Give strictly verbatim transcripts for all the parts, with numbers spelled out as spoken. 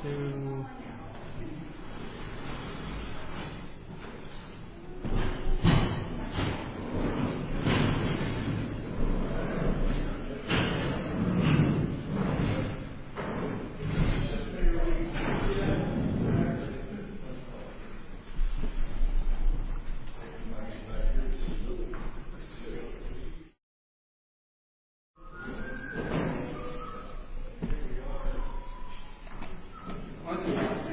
to Okay.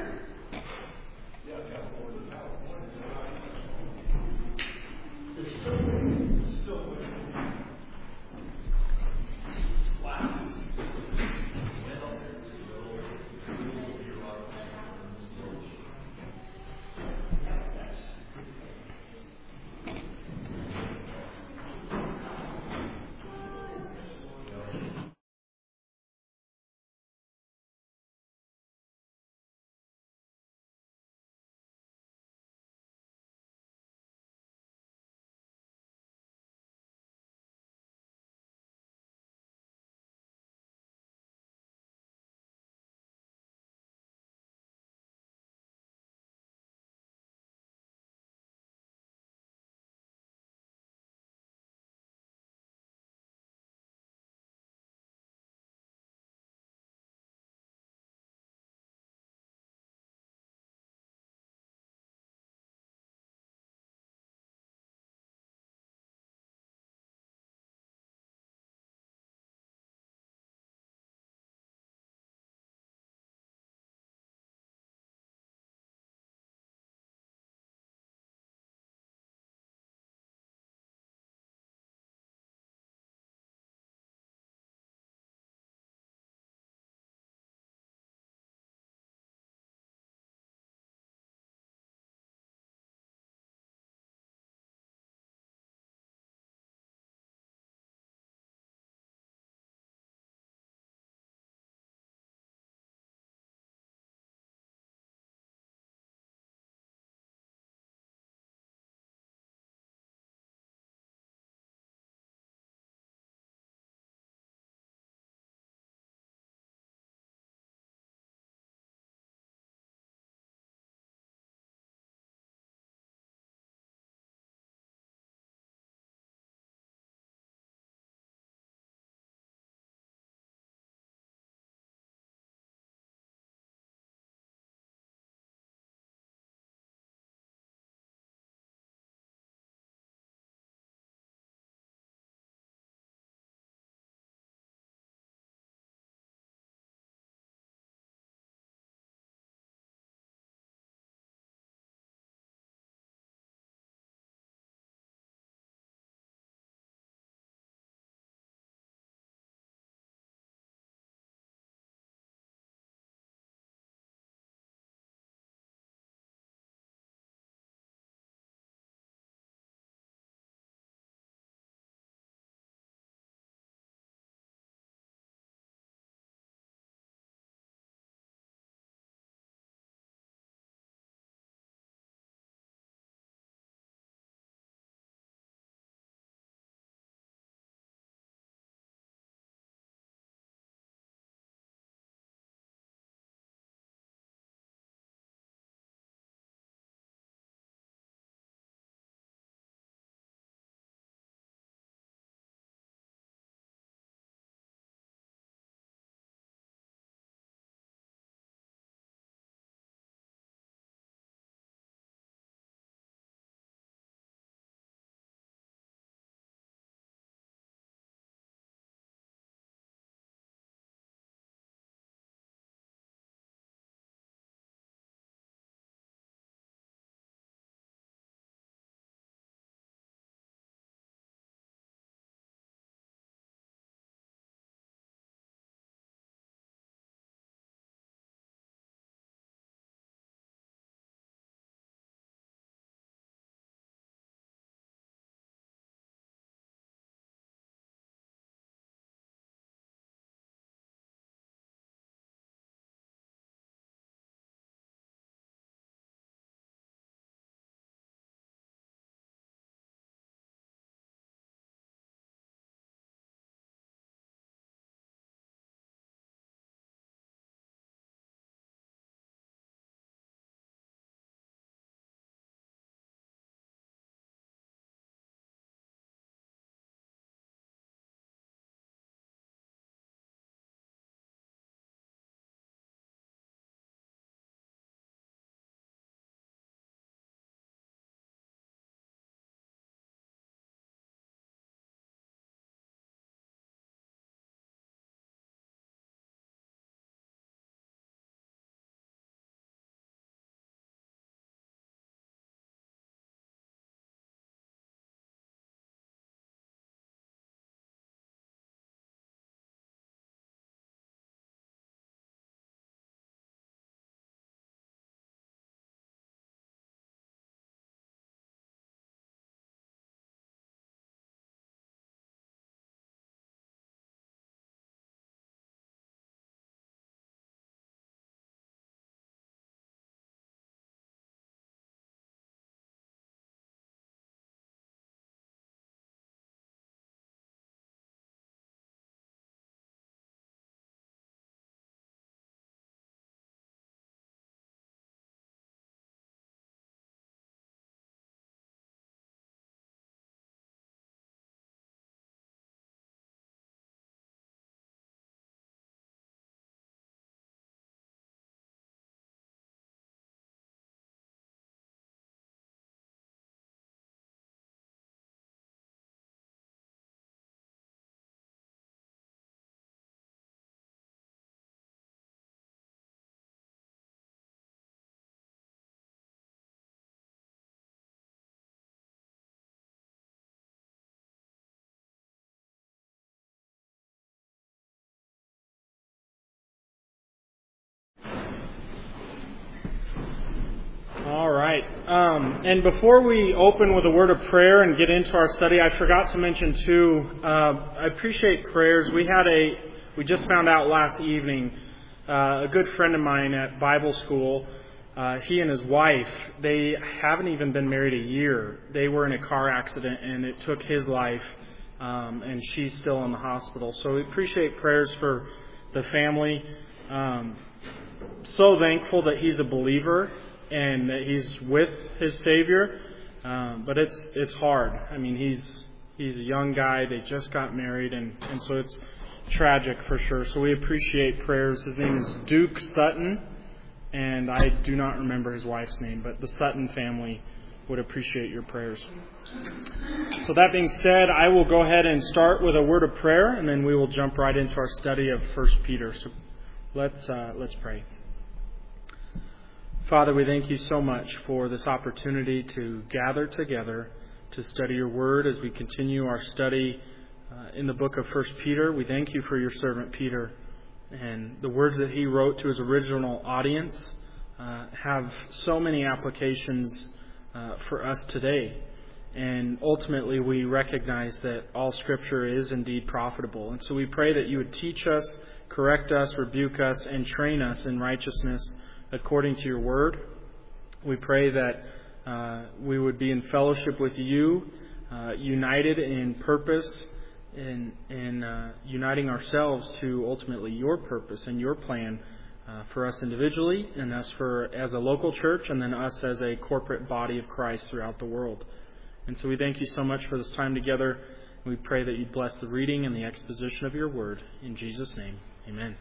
All right. Um, and before we open with a word of prayer and get into our study, I forgot to mention too, uh, I appreciate prayers. We had a, we just found out last evening, uh, a good friend of mine at Bible school, uh, he and his wife, they haven't even been married a year. They were in a car accident and it took his life, um, and she's still in the hospital. So we appreciate prayers for the family. Um, so thankful that he's a believer and that he's with his Savior, um, but it's it's hard. I mean, he's he's a young guy. They just got married, and, and so it's tragic for sure. So we appreciate prayers. His name is Duke Sutton, and I do not remember his wife's name, but the Sutton family would appreciate your prayers. So that being said, I will go ahead and start with a word of prayer, and then we will jump right into our study of First Peter. So let's uh, let's pray. Father, we thank you so much for this opportunity to gather together to study your word as we continue our study uh, in the book of First Peter. We thank you for your servant Peter, and the words that he wrote to his original audience uh, have so many applications uh, for us today. And ultimately, we recognize that all Scripture is indeed profitable. And so we pray that you would teach us, correct us, rebuke us, and train us in righteousness according to your word. We pray that uh, we would be in fellowship with you, uh, united in purpose, in, in uh, uniting ourselves to ultimately your purpose and your plan uh, for us individually, and us for as a local church, and then us as a corporate body of Christ throughout the world. And so we thank you so much for this time together. We pray that you'd bless the reading and the exposition of your word. In Jesus' name, amen.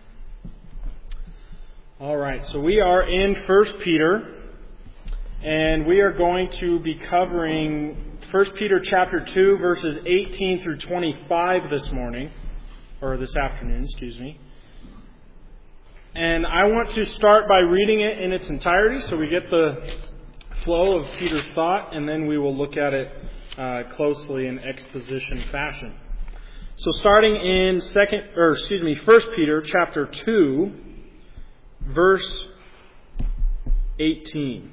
All right, so we are in First Peter, and we are going to be covering First Peter chapter two, verses eighteen through twenty-five this morning, or this afternoon, excuse me. And I want to start by reading it in its entirety so we get the flow of Peter's thought, and then we will look at it uh, closely in exposition fashion. So starting in second, or excuse me, First Peter chapter two, verse eighteen.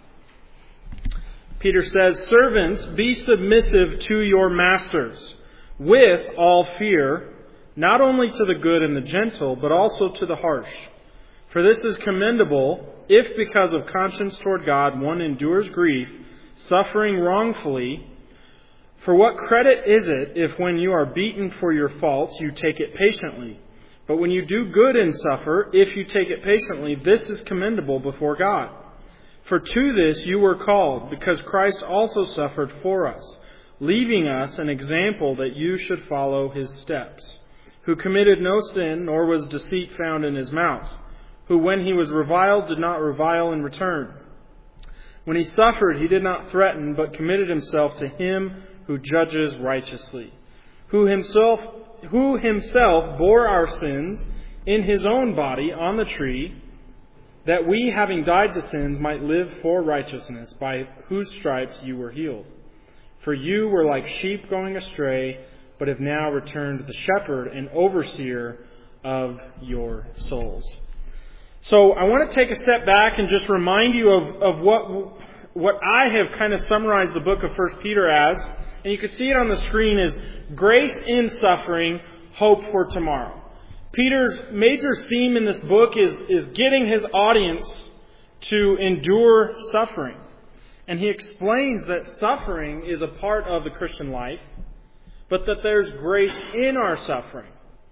Peter says, "Servants, be submissive to your masters with all fear, not only to the good and the gentle, but also to the harsh. For this is commendable, if because of conscience toward God one endures grief, suffering wrongfully. For what credit is it if when you are beaten for your faults you take it patiently? But when you do good and suffer, if you take it patiently, this is commendable before God. For to this you were called, because Christ also suffered for us, leaving us an example that you should follow his steps, who committed no sin, nor was deceit found in his mouth, who when he was reviled did not revile in return. When he suffered, he did not threaten, but committed himself to him who judges righteously, who himself who himself bore our sins in his own body on the tree, that we, having died to sins, might live for righteousness, by whose stripes you were healed. For you were like sheep going astray, but have now returned to the shepherd and overseer of your souls." So I want to take a step back and just remind you of, of what what I have kind of summarized the book of First Peter as. And you can see it on the screen as grace in suffering, hope for tomorrow. Peter's major theme in this book is, is getting his audience to endure suffering. And he explains that suffering is a part of the Christian life, but that there's grace in our suffering,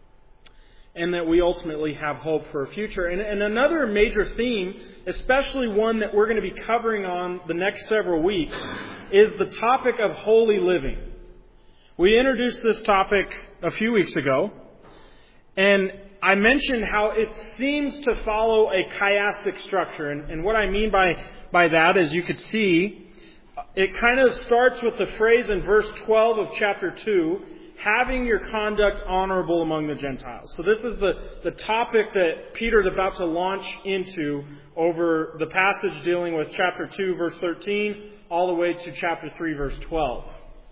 and that we ultimately have hope for a future. And, and another major theme, especially one that we're going to be covering on the next several weeks, is the topic of holy living. We introduced this topic a few weeks ago, and I mentioned how it seems to follow a chiastic structure. And, and what I mean by, by that, as you could see, it kind of starts with the phrase in verse twelve of chapter two, having your conduct honorable among the Gentiles. So this is the, the topic that Peter's about to launch into over the passage dealing with chapter two, verse thirteen, all the way to chapter three, verse twelve.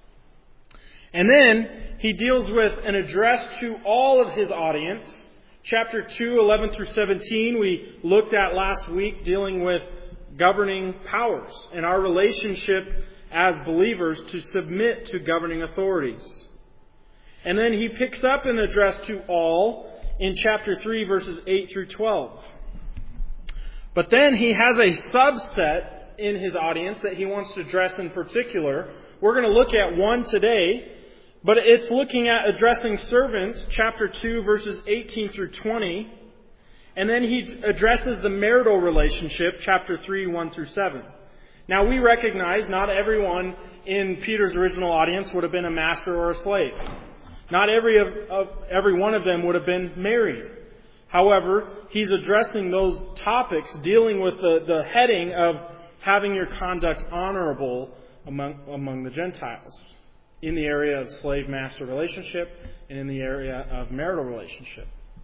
And then he deals with an address to all of his audience. Chapter two, eleven through seventeen, we looked at last week, dealing with governing powers and our relationship as believers to submit to governing authorities. And then he picks up an address to all in chapter three, verses eight through twelve. But then he has a subset in his audience that he wants to address in particular. We're going to look at one today, but it's looking at addressing servants, chapter two, verses eighteen through twenty. And then he addresses the marital relationship, chapter three, one through seven. Now we recognize not everyone in Peter's original audience would have been a master or a slave. Not every of, of every one of them would have been married. However, he's addressing those topics dealing with the, the heading of having your conduct honorable among, among the Gentiles in the area of slave-master relationship and in the area of marital relationship.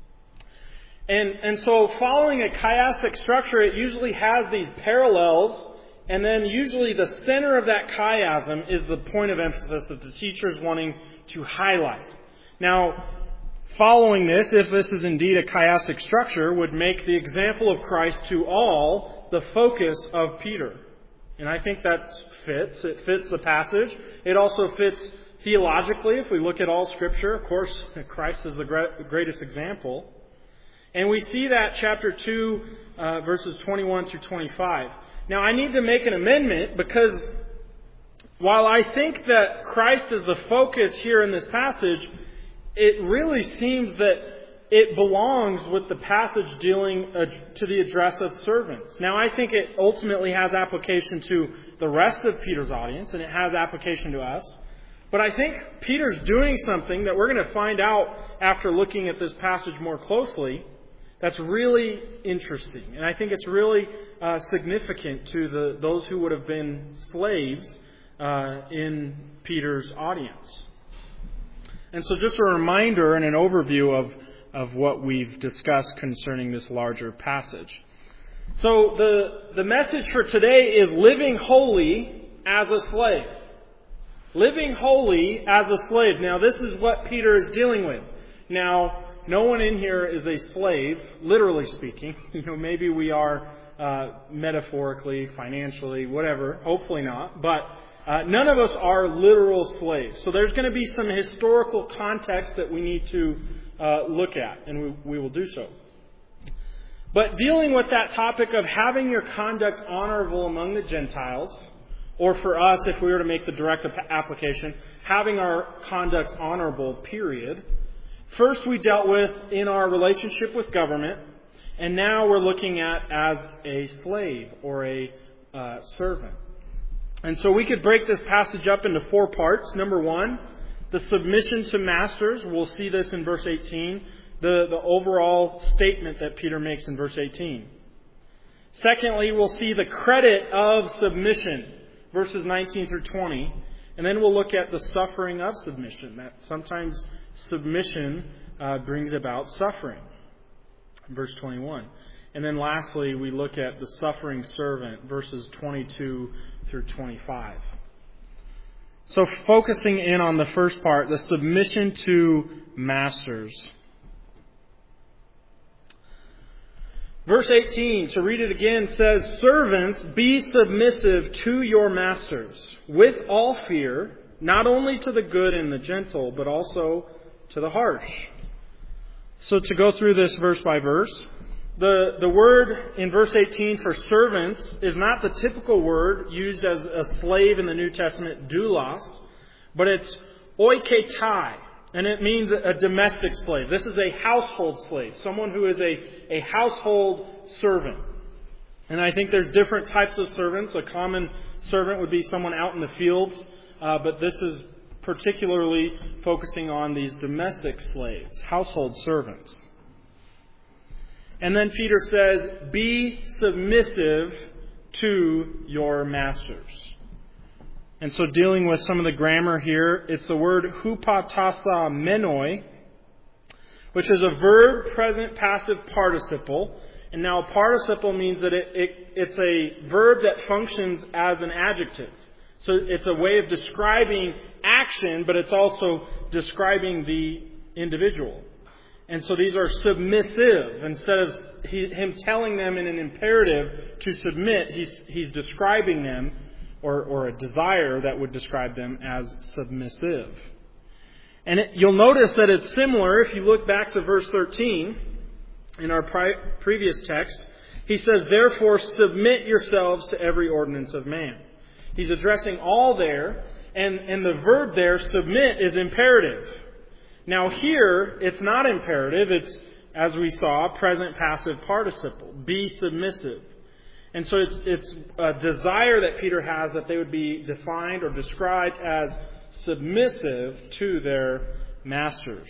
And, and so following a chiastic structure, it usually has these parallels, and then usually the center of that chiasm is the point of emphasis that the teacher is wanting to highlight. Now, following this, if this is indeed a chiastic structure, would make the example of Christ to all the focus of Peter. And I think that fits. It fits the passage. It also fits theologically. If we look at all Scripture, of course, Christ is the greatest example. And we see that chapter two, uh, verses twenty-one through twenty-five. Now, I need to make an amendment because while I think that Christ is the focus here in this passage, it really seems that it belongs with the passage dealing uh, to the address of servants. Now, I think it ultimately has application to the rest of Peter's audience, and it has application to us. But I think Peter's doing something that we're going to find out after looking at this passage more closely that's really interesting. And I think it's really uh, significant to the those who would have been slaves uh, in Peter's audience. And so just a reminder and an overview of, of what we've discussed concerning this larger passage. So the, the message for today is living holy as a slave. Living holy as a slave. Now this is what Peter is dealing with. Now, no one in here is a slave, literally speaking. You know, maybe we are uh, metaphorically, financially, whatever. Hopefully not. But uh, none of us are literal slaves. So there's going to be some historical context that we need to uh, look at, and we, we will do so. But dealing with that topic of having your conduct honorable among the Gentiles, or for us, if we were to make the direct application, having our conduct honorable, period. First, we dealt with in our relationship with government, and now we're looking at as a slave or a uh, servant. And so we could break this passage up into four parts. Number one, the submission to masters. We'll see this in verse eighteen. The, the overall statement that Peter makes in verse eighteen. Secondly, we'll see the credit of submission, verses nineteen through twenty. And then we'll look at the suffering of submission. That sometimes submission uh, brings about suffering. Verse twenty-one. And then lastly, we look at the suffering servant, verses twenty-two through twenty-five. So focusing in on the first part, the submission to masters. Verse eighteen, to read it again, says, "Servants, be submissive to your masters, with all fear, not only to the good and the gentle, but also to the harsh." So to go through this verse by verse, the, the word in verse eighteen for servants is not the typical word used as a slave in the New Testament, doulos, but it's oiketai. And it means a domestic slave. This is a household slave, someone who is a, a household servant. And I think there's different types of servants. A common servant would be someone out in the fields, uh, but this is particularly focusing on these domestic slaves, household servants. And then Peter says, "Be submissive to your masters." And so dealing with some of the grammar here, it's the word hupatasa menoi, which is a verb present passive participle. And now a participle means that it, it, it's a verb that functions as an adjective. So it's a way of describing action, but it's also describing the individual. And so these are submissive. Instead of he, him telling them in an imperative to submit, he's, he's describing them, or, or a desire that would describe them as submissive. And it, you'll notice that it's similar if you look back to verse thirteen in our pri- previous text. He says, therefore submit yourselves to every ordinance of man. He's addressing all there, and, and the verb there, submit, is imperative. Now here, it's not imperative. It's, as we saw, present passive participle. Be submissive. And so it's, it's a desire that Peter has that they would be defined or described as submissive to their masters.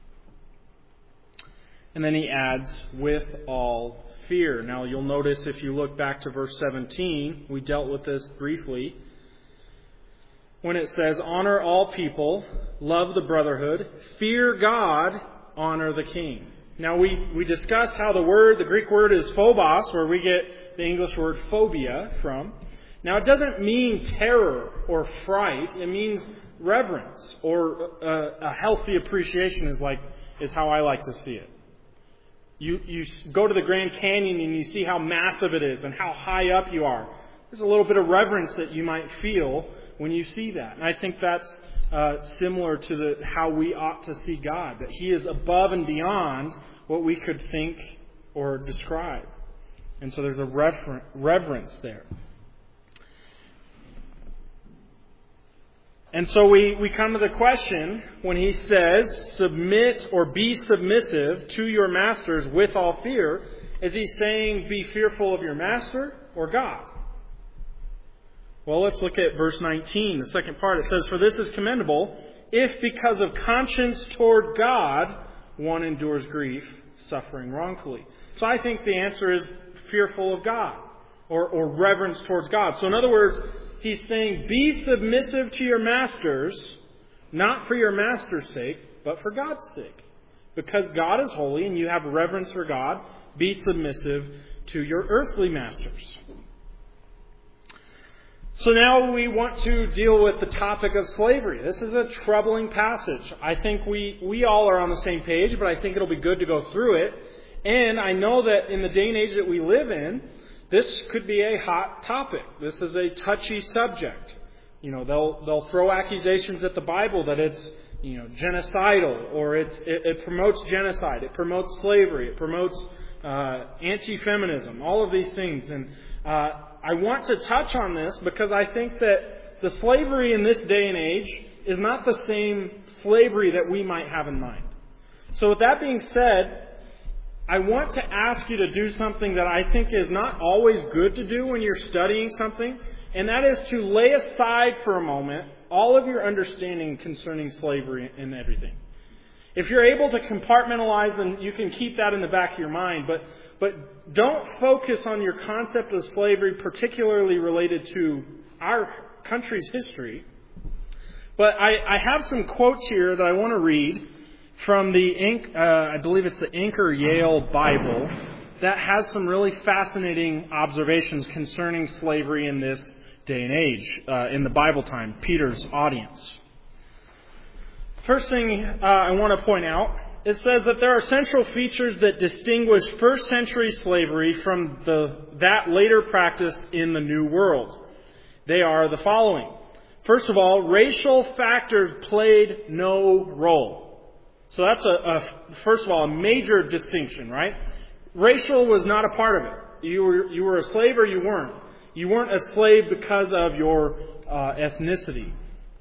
And then he adds, with all fear. Now you'll notice if you look back to verse seventeen, we dealt with this briefly, when it says, honor all people, love the brotherhood, fear God, honor the king. Now we, we discussed how the word, the Greek word is phobos, where we get the English word phobia from. Now it doesn't mean terror or fright. It means reverence, or a, a healthy appreciation is like is how I like to see it. You you go to the Grand Canyon and you see how massive it is and how high up you are. There's a little bit of reverence that you might feel when you see that. And I think that's uh, similar to the how we ought to see God, that He is above and beyond what we could think or describe. And so there's a refer- reverence there. And so we, we come to the question, when he says, submit or be submissive to your masters with all fear, is he saying be fearful of your master or God? Well, let's look at verse nineteen, the second part. It says, for this is commendable, if because of conscience toward God, one endures grief, suffering wrongfully. So I think the answer is fearful of God, or, or reverence towards God. So in other words, he's saying, be submissive to your masters, not for your master's sake, but for God's sake. Because God is holy and you have reverence for God, be submissive to your earthly masters. So now we want to deal with the topic of slavery. This is a troubling passage. I think we, we all are on the same page, but I think it'll be good to go through it. And I know that in the day and age that we live in, this could be a hot topic. This is a touchy subject. You know, they'll they'll throw accusations at the Bible that it's, you know, genocidal, or it's it, it promotes genocide, it promotes slavery, it promotes uh, anti-feminism, all of these things. And uh, I want to touch on this because I think that the slavery in this day and age is not the same slavery that we might have in mind. So with that being said, I want to ask you to do something that I think is not always good to do when you're studying something, and that is to lay aside for a moment all of your understanding concerning slavery and everything. If you're able to compartmentalize, then you can keep that in the back of your mind, but but don't focus on your concept of slavery particularly related to our country's history. But I, I have some quotes here that I want to read from the, uh, I believe it's the Anchor Yale Bible, that has some really fascinating observations concerning slavery in this day and age, uh, in the Bible time, Peter's audience. First thing uh, I want to point out, it says that there are central features that distinguish first century slavery from the that later practice in the New World. They are the following. First of all, racial factors played no role. So that's a, a first of all a major distinction, right? Racial was not a part of it. You were you were a slave or you weren't. You weren't a slave because of your uh, ethnicity.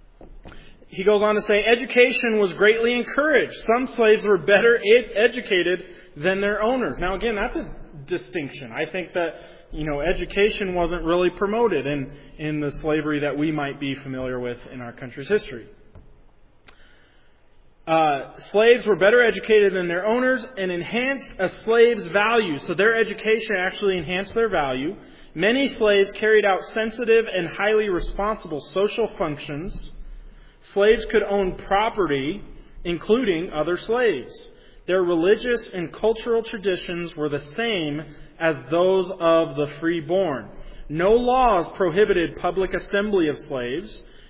He goes on to say, education was greatly encouraged. Some slaves were better ed- educated than their owners. Now, again, that's a distinction. I think that, you know, education wasn't really promoted in, in the slavery that we might be familiar with in our country's history. Uh, slaves were better educated than their owners and enhanced a slave's value. So their education actually enhanced their value. Many slaves carried out sensitive and highly responsible social functions. Slaves could own property, including other slaves. Their religious and cultural traditions were the same as those of the freeborn. No laws prohibited public assembly of slaves,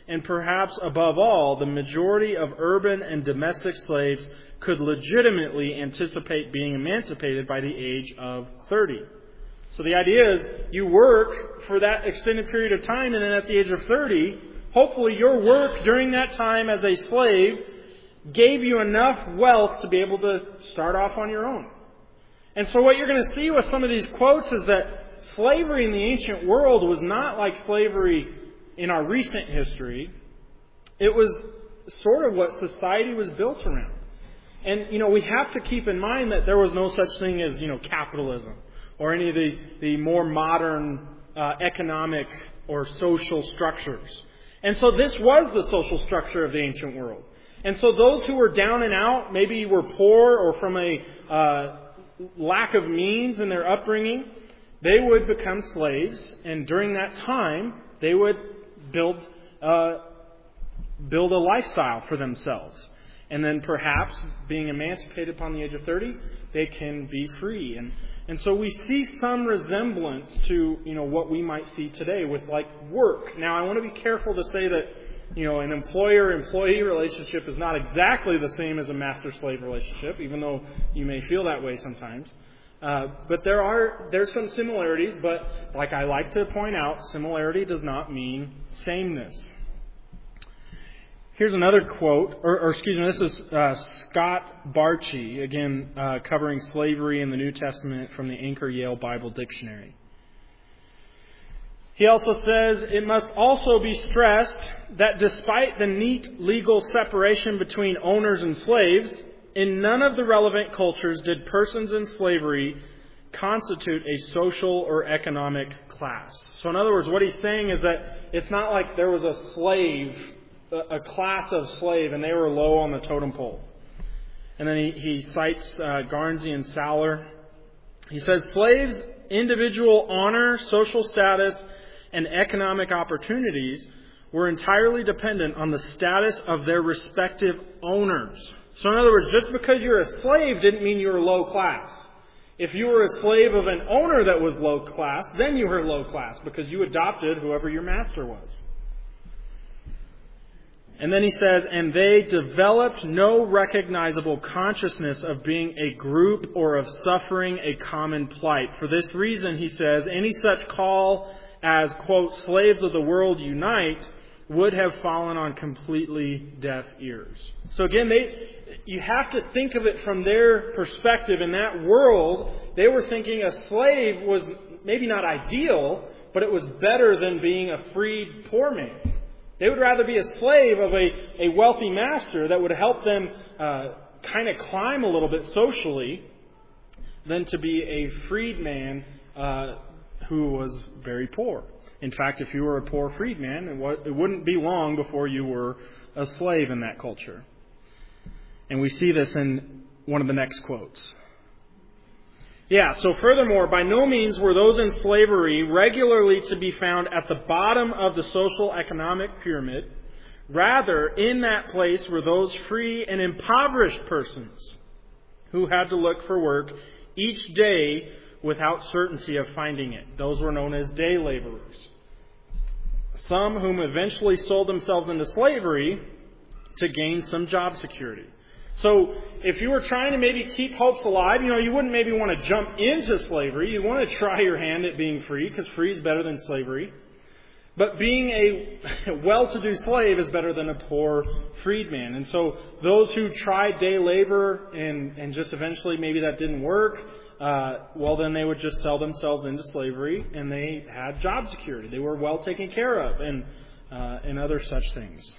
and perhaps above all, the majority of urban and domestic slaves could legitimately anticipate being emancipated by the age of thirty. So the idea is you work for that extended period of time, and then at the age of thirty, hopefully your work during that time as a slave gave you enough wealth to be able to start off on your own. And so what you're going to see with some of these quotes is that slavery in the ancient world was not like slavery in our recent history. It was sort of what society was built around. And, you know, we have to keep in mind that there was no such thing as, you know, capitalism or any of the, the more modern uh, economic or social structures. And so this was the social structure of the ancient world. And so those who were down and out, maybe were poor or from a uh, lack of means in their upbringing, they would become slaves. And during that time, they would build uh, build a lifestyle for themselves. And then perhaps being emancipated upon the age of thirty, they can be free. And and so we see some resemblance to, you know, what we might see today with like work. Now I want to be careful to say that, you know, an employer-employee relationship is not exactly the same as a master-slave relationship, even though you may feel that way sometimes. Uh, but there are there's some similarities, but like I like to point out, similarity does not mean sameness. Here's another quote, or, or excuse me, this is uh, Scott Barchi, again uh, covering slavery in the New Testament from the Anchor Yale Bible Dictionary. He also says, it must also be stressed that despite the neat legal separation between owners and slaves, in none of the relevant cultures did persons in slavery constitute a social or economic class. So in other words, what he's saying is that it's not like there was a slave, a class of slave, and they were low on the totem pole. And then he, he cites uh, Garnsey and Saller. He says, slaves' individual honor, social status, and economic opportunities were entirely dependent on the status of their respective owners. So in other words, just because you're a slave didn't mean you were low class. If you were a slave of an owner that was low class, then you were low class because you adopted whoever your master was. And then he says, and they developed no recognizable consciousness of being a group or of suffering a common plight. For this reason, he says, any such call as, quote, slaves of the world unite would have fallen on completely deaf ears. So again, they, you have to think of it from their perspective. In that world, they were thinking a slave was maybe not ideal, but it was better than being a freed poor man. They would rather be a slave of a, a wealthy master that would help them uh, kind of climb a little bit socially than to be a freed man uh, who was very poor. In fact, if you were a poor freedman, it, was, it wouldn't be long before you were a slave in that culture. And we see this in one of the next quotes. Yeah, so furthermore, by no means were those in slavery regularly to be found at the bottom of the social economic pyramid. Rather, in that place were those free and impoverished persons who had to look for work each day without certainty of finding it. Those were known as day laborers. Some whom eventually sold themselves into slavery to gain some job security. So if you were trying to maybe keep hopes alive, you know, you wouldn't maybe want to jump into slavery. You want to try your hand at being free, because free is better than slavery. But being a well-to-do slave is better than a poor freedman. And so those who tried day labor and, and just eventually maybe that didn't work, uh, well, then they would just sell themselves into slavery, and they had job security. They were well taken care of, and uh, and other such things.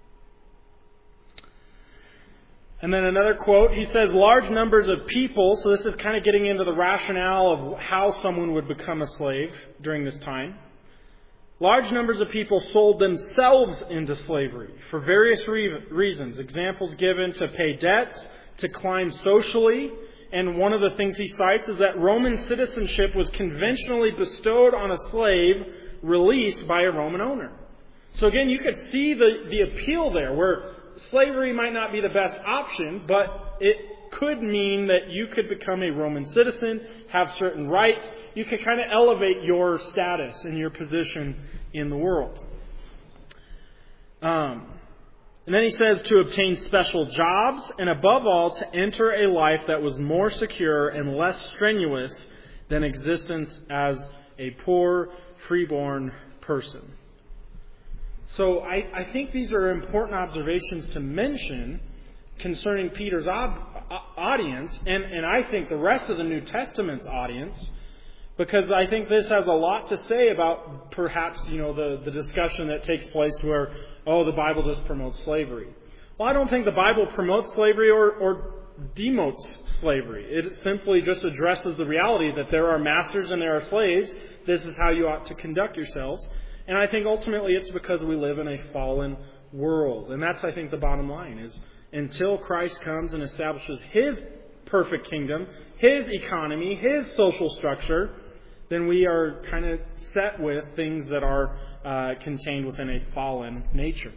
And then another quote, he says, large numbers of people, so this is kind of getting into the rationale of how someone would become a slave during this time. Large numbers of people sold themselves into slavery for various re- reasons. Examples given to pay debts, to climb socially. And one of the things he cites is that Roman citizenship was conventionally bestowed on a slave released by a Roman owner. So again, you could see the, the appeal there, where slavery might not be the best option, but it could mean that you could become a Roman citizen, have certain rights. You could kind of elevate your status and your position in the world. Um, and then he says to obtain special jobs, and above all, to enter a life that was more secure and less strenuous than existence as a poor, freeborn person. So I, I think these are important observations to mention concerning Peter's ob- audience, and, and I think the rest of the New Testament's audience, because I think this has a lot to say about perhaps, you know, the, the discussion that takes place where, oh, the Bible just promotes slavery. Well, I don't think the Bible promotes slavery or, or demotes slavery. It simply just addresses the reality that there are masters and there are slaves. This is how you ought to conduct yourselves. And I think ultimately it's because we live in a fallen world. And that's, I think, the bottom line is until Christ comes and establishes His perfect kingdom, His economy, His social structure, then we are kind of set with things that are uh, contained within a fallen nature.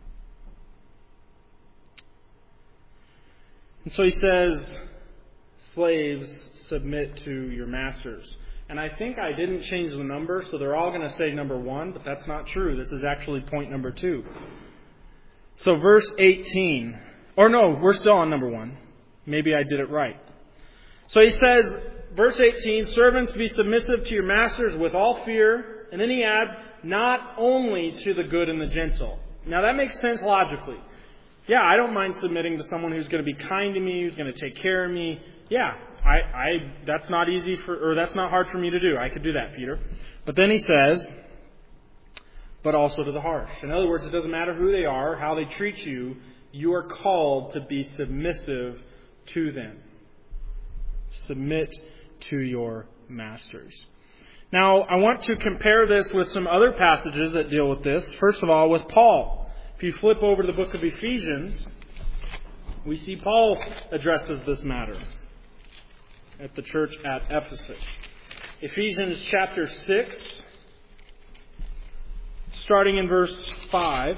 And so he says, slaves, submit to your masters. And I think I didn't change the number, so they're all going to say number one, but that's not true. This is actually point number two. So verse eighteen, or no, we're still on number one. Maybe I did it right. So he says, verse eighteen, servants, be submissive to your masters with all fear. And then he adds, not only to the good and the gentle. Now that makes sense logically. Yeah, I don't mind submitting to someone who's going to be kind to me, who's going to take care of me. Yeah, I, I, that's not easy for, or that's not hard for me to do. I could do that, Peter. But then he says, but also to the harsh. In other words, it doesn't matter who they are, how they treat you, you are called to be submissive to them. Submit to your masters. Now, I want to compare this with some other passages that deal with this. First of all, with Paul. If you flip over to the book of Ephesians, we see Paul addresses this matter at the church at Ephesus. Ephesians chapter six, starting in verse five.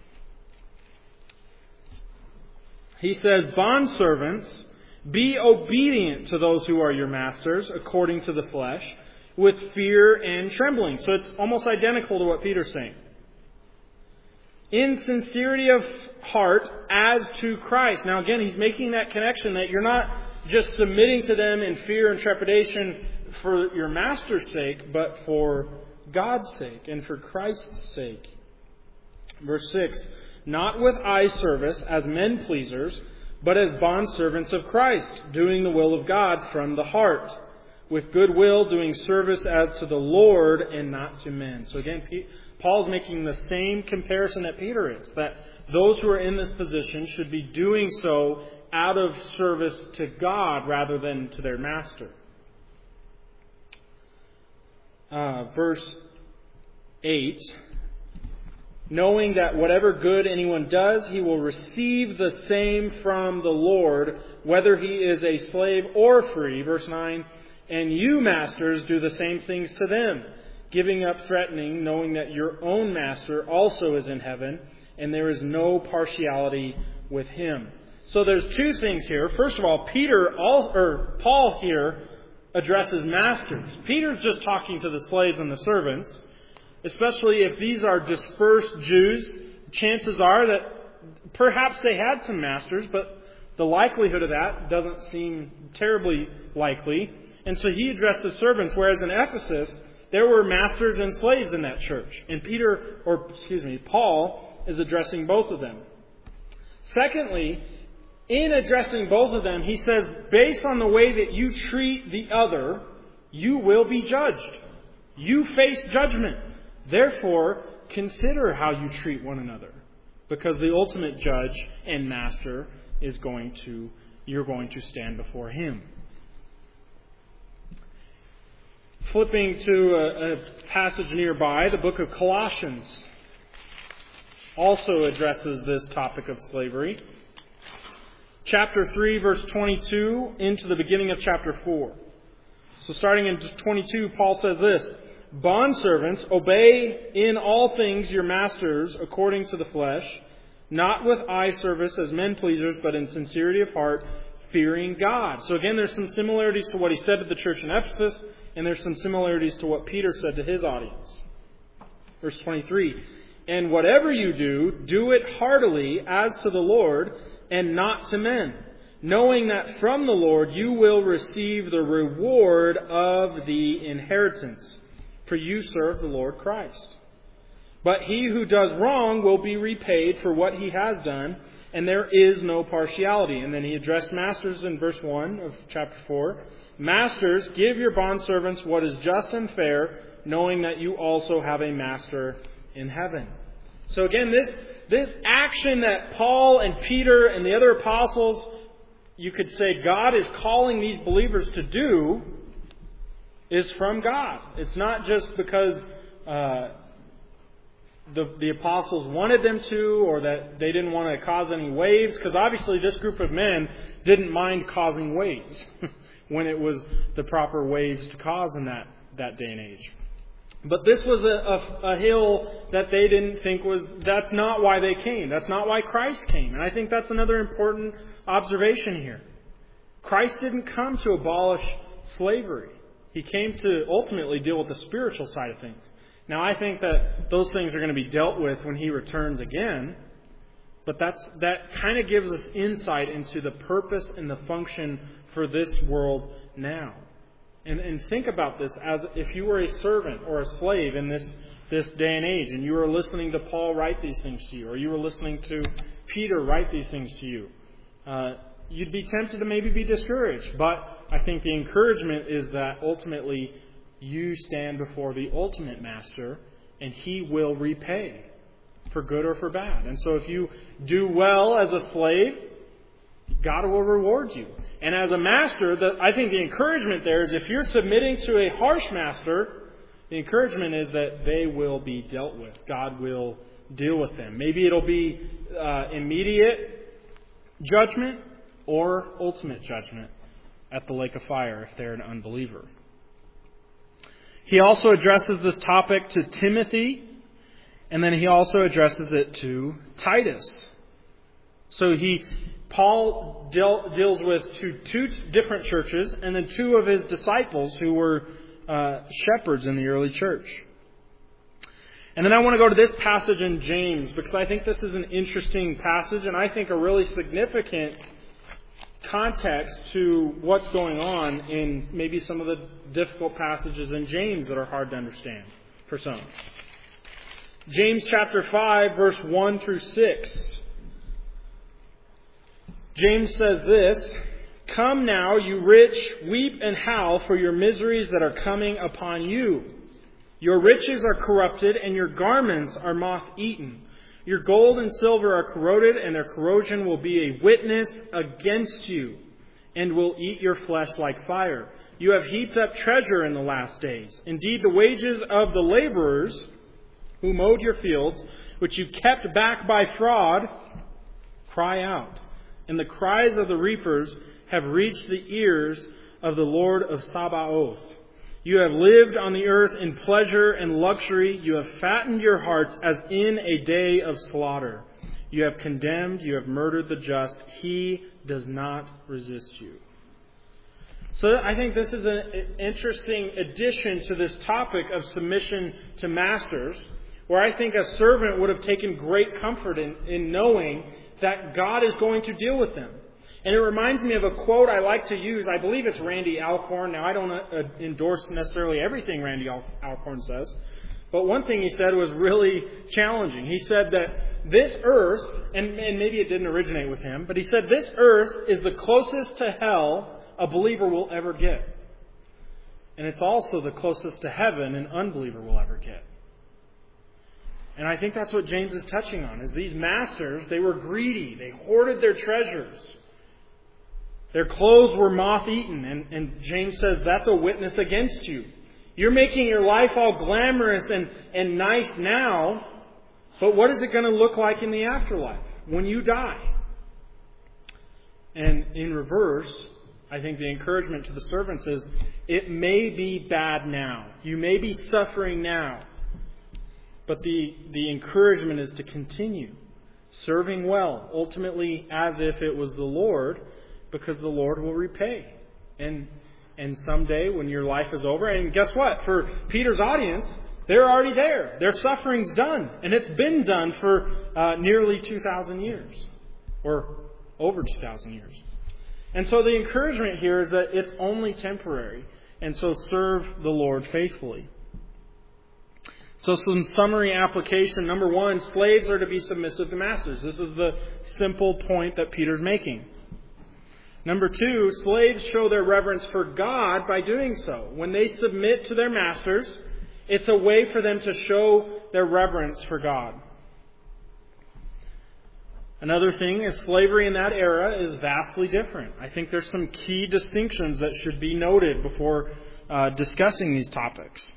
He says, bondservants, be obedient to those who are your masters, according to the flesh, with fear and trembling. So it's almost identical to what Peter's saying. In sincerity of heart as to Christ. Now again, he's making that connection that you're not just submitting to them in fear and trepidation for your master's sake, but for God's sake and for Christ's sake. Verse six, not with eye service as men pleasers, but as bondservants of Christ, doing the will of God from the heart, with good will, doing service as to the Lord and not to men. So again, Paul's making the same comparison that Peter is, that those who are in this position should be doing so out of service to God rather than to their master. Uh, verse eight, knowing that whatever good anyone does, he will receive the same from the Lord, whether he is a slave or free. Verse nine, and you, masters, do the same things to them, giving up threatening, knowing that your own master also is in heaven, and there is no partiality with him. So there's two things here. First of all, Peter, all, or Paul here addresses masters. Peter's just talking to the slaves and the servants, especially if these are dispersed Jews. Chances are that perhaps they had some masters, but the likelihood of that doesn't seem terribly likely. And so he addresses servants, whereas in Ephesus, there were masters and slaves in that church. And Peter, or excuse me, Paul is addressing both of them. Secondly, in addressing both of them, he says, based on the way that you treat the other, you will be judged. You face judgment. Therefore, consider how you treat one another. Because the ultimate judge and master is going to, you're going to stand before him. Flipping to a, a passage nearby, the book of Colossians also addresses this topic of slavery. Chapter three, verse twenty-two, into the beginning of chapter four. So starting in twenty-two, Paul says this, bondservants, obey in all things your masters according to the flesh, not with eye service as men pleasers, but in sincerity of heart, fearing God. So again, there's some similarities to what he said to the church in Ephesus, and there's some similarities to what Peter said to his audience. Verse twenty-three, And whatever you do, do it heartily as to the Lord and not to men, knowing that from the Lord you will receive the reward of the inheritance. For you serve the Lord Christ. But he who does wrong will be repaid for what he has done, and there is no partiality. And then he addressed masters in verse one of chapter four. Masters, give your bondservants what is just and fair, knowing that you also have a master in heaven. So again, this, this action that Paul and Peter and the other apostles, you could say God is calling these believers to do, is from God. It's not just because uh, the, the apostles wanted them to, or that they didn't want to cause any waves, because obviously this group of men didn't mind causing waves when it was the proper waves to cause in that, that day and age. But this was a, a, a hill that they didn't think was, that's not why they came. That's not why Christ came. And I think that's another important observation here. Christ didn't come to abolish slavery. He came to ultimately deal with the spiritual side of things. Now, I think that those things are going to be dealt with when He returns again. But that's that kind of gives us insight into the purpose and the function for this world now. And, and think about this as if you were a servant or a slave in this, this day and age, and you were listening to Paul write these things to you, or you were listening to Peter write these things to you. Uh, you'd be tempted to maybe be discouraged. But I think the encouragement is that ultimately you stand before the ultimate master, and He will repay for good or for bad. And so if you do well as a slave, God will reward you. And as a master, the, I think the encouragement there is if you're submitting to a harsh master, the encouragement is that they will be dealt with. God will deal with them. Maybe it'll be uh, immediate judgment or ultimate judgment at the lake of fire if they're an unbeliever. He also addresses this topic to Timothy, and then he also addresses it to Titus. So he... Paul deal, deals with two, two different churches and then two of his disciples who were uh, shepherds in the early church. And then I want to go to this passage in James because I think this is an interesting passage and I think a really significant context to what's going on in maybe some of the difficult passages in James that are hard to understand for some. James chapter five, verse one through six. James says this, "Come now, you rich, weep and howl for your miseries that are coming upon you. Your riches are corrupted, and your garments are moth-eaten. Your gold and silver are corroded, and their corrosion will be a witness against you, and will eat your flesh like fire. You have heaped up treasure in the last days. Indeed, the wages of the laborers who mowed your fields, which you kept back by fraud, cry out. And the cries of the reapers have reached the ears of the Lord of Sabaoth. You have lived on the earth in pleasure and luxury. You have fattened your hearts as in a day of slaughter. You have condemned, you have murdered the just. He does not resist you." So I think this is an interesting addition to this topic of submission to masters, where I think a servant would have taken great comfort in, in knowing that God is going to deal with them. And it reminds me of a quote I like to use. I believe it's Randy Alcorn. Now, I don't uh, endorse necessarily everything Randy Al- Alcorn says. But one thing he said was really challenging. He said that this earth, and, and maybe it didn't originate with him, but he said this earth is the closest to hell a believer will ever get. And it's also the closest to heaven an unbeliever will ever get. And I think that's what James is touching on, is these masters, they were greedy. They hoarded their treasures. Their clothes were moth-eaten. And, and James says that's a witness against you. You're making your life all glamorous and, and nice now, but what is it going to look like in the afterlife when you die? And in reverse, I think the encouragement to the servants is it may be bad now. You may be suffering now. But the, the encouragement is to continue serving well, ultimately as if it was the Lord, because the Lord will repay. And and someday when your life is over, and guess what? For Peter's audience, They're already there. Their suffering's done. And it's been done for uh, nearly two thousand years. Or over two thousand years. And so the encouragement here is that it's only temporary. And so serve the Lord faithfully. So some summary application. Number one, slaves are to be submissive to masters. This is the simple point that Peter's making. Number two, slaves show their reverence for God by doing so. When they submit to their masters, it's a way for them to show their reverence for God. Another thing is slavery in that era is vastly different. I think there's some key distinctions that should be noted before uh, discussing these topics.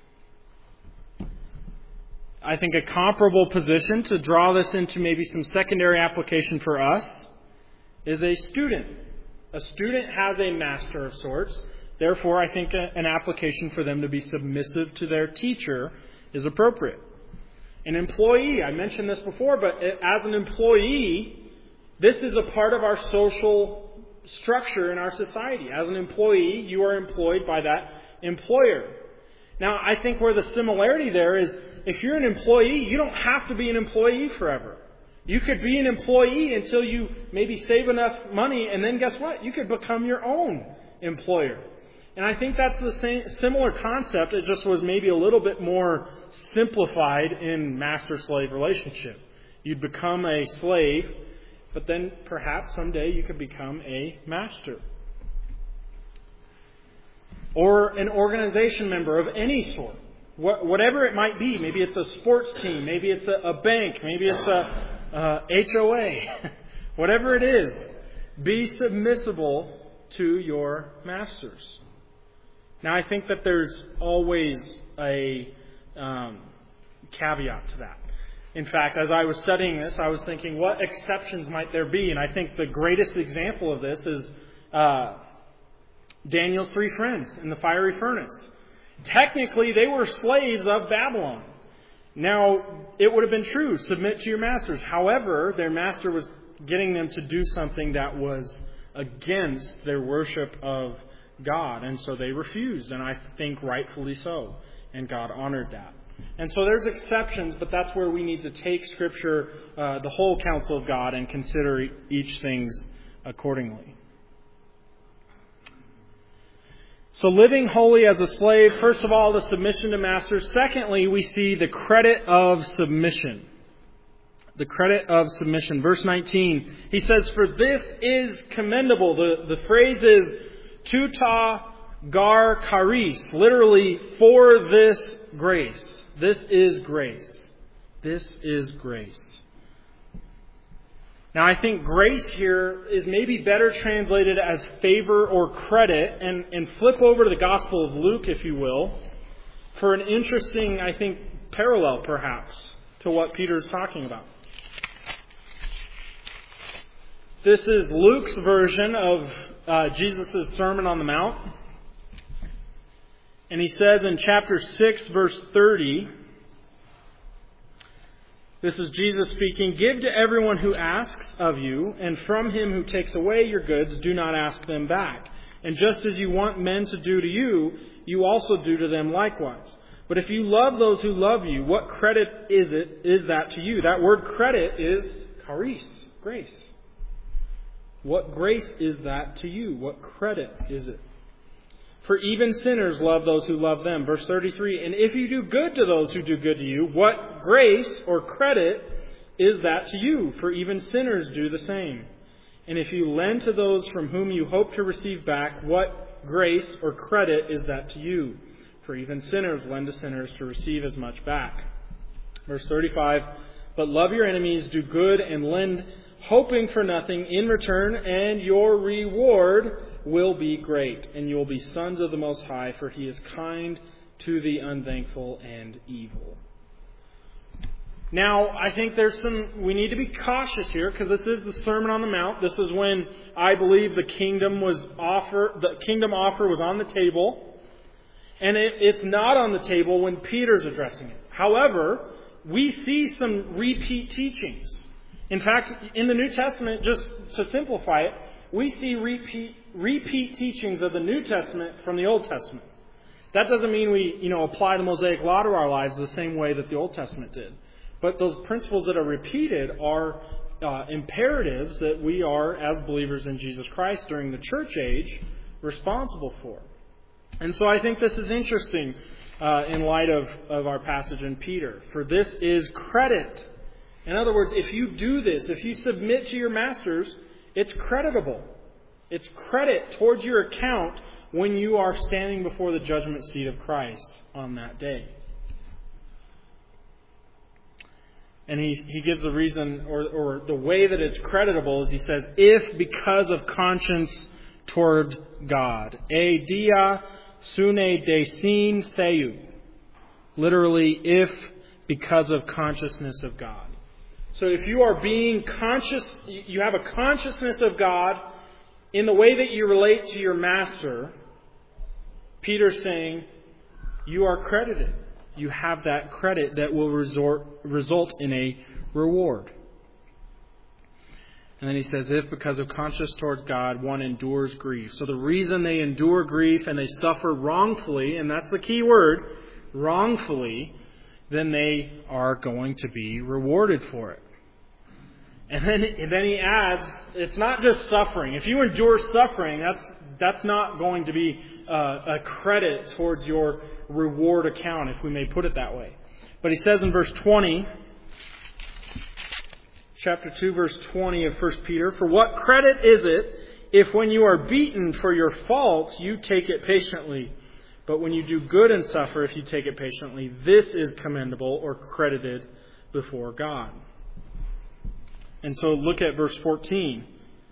I think a comparable position to draw this into maybe some secondary application for us is a student. A student has a master of sorts. Therefore, I think a, an application for them to be submissive to their teacher is appropriate. An employee, I mentioned this before, but as an employee, this is a part of our social structure in our society. As an employee, you are employed by that employer. Now, I think where the similarity there is, if you're an employee, you don't have to be an employee forever. You could be an employee until you maybe save enough money, and then guess what? You could become your own employer. And I think that's the same similar concept. It just was maybe a little bit more simplified in master-slave relationship. You'd become a slave, but then perhaps someday you could become a master. Or an organization member of any sort. Whatever it might be. Maybe it's a sports team. Maybe it's a, a bank. Maybe it's a uh, H O A. Whatever it is, be submissible to your masters. Now, I think that there's always a um, caveat to that. In fact, as I was studying this, I was thinking, what exceptions might there be? And I think the greatest example of this is uh, Daniel's three friends in the fiery furnace. Technically, they were slaves of Babylon. Now, it would have been true, submit to your masters. However, their master was getting them to do something that was against their worship of God, and so they refused, and I think rightfully so, and God honored that. And so there's exceptions, but that's where we need to take Scripture, uh, the whole counsel of God, and consider each things accordingly. So living holy as a slave, first of all, the submission to masters. Secondly, we see the credit of submission. The credit of submission. Verse nineteen, he says, "For this is commendable." The, the phrase is tuta gar charis, literally, for this grace. This is grace. This is grace. Now, I think grace here is maybe better translated as favor or credit, and, and flip over to the Gospel of Luke, if you will, for an interesting, I think, parallel, perhaps, to what Peter's talking about. This is Luke's version of uh, Jesus' Sermon on the Mount. And he says in chapter six, verse thirty, this is Jesus speaking, "Give to everyone who asks of you, and from him who takes away your goods, do not ask them back. And just as you want men to do to you, you also do to them likewise. But if you love those who love you, what credit is it, is that to you?" That word credit is charis, grace. What grace is that to you? What credit is it? "For even sinners love those who love them." Verse thirty-three, "And if you do good to those who do good to you, what grace or credit is that to you? For even sinners do the same. And if you lend to those from whom you hope to receive back, what grace or credit is that to you? For even sinners lend to sinners to receive as much back." Verse thirty-five, "But love your enemies, do good, and lend, hoping for nothing in return, and your reward will be great, and you will be sons of the Most High, for He is kind to the unthankful and evil." Now, I think there's some, we need to be cautious here, because this is the Sermon on the Mount. This is when I believe the kingdom was offer, the kingdom offer was on the table, and it, it's not on the table when Peter's addressing it. However, we see some repeat teachings. In fact, in the New Testament, just to simplify it, we see repeat repeat teachings of the New Testament from the Old Testament. That doesn't mean we, you know, apply the Mosaic Law to our lives the same way that the Old Testament did. But those principles that are repeated are uh, imperatives that we are, as believers in Jesus Christ during the church age, responsible for. And so I think this is interesting uh, in light of, of our passage in Peter. For this is credit. In other words, if you do this, if you submit to your masters, it's creditable. It's credit towards your account when you are standing before the judgment seat of Christ on that day. And he he gives a reason, or, or the way that it's creditable is he says, if because of conscience toward God. E dia sune desin theou. Literally, if because of consciousness of God. So if you are being conscious, you have a consciousness of God in the way that you relate to your master, Peter's saying, you are credited. You have that credit that will resort, result in a reward. And then he says, if because of conscience toward God, one endures grief. So the reason they endure grief and they suffer wrongfully, and that's the key word, wrongfully, then they are going to be rewarded for it. And then, and then he adds, it's not just suffering. If you endure suffering, that's that's not going to be uh, a credit towards your reward account, if we may put it that way. But he says in verse twenty, chapter two, verse twenty of First Peter, for what credit is it if when you are beaten for your faults, you take it patiently? But when you do good and suffer, if you take it patiently, this is commendable or credited before God. And so look at verse fourteen.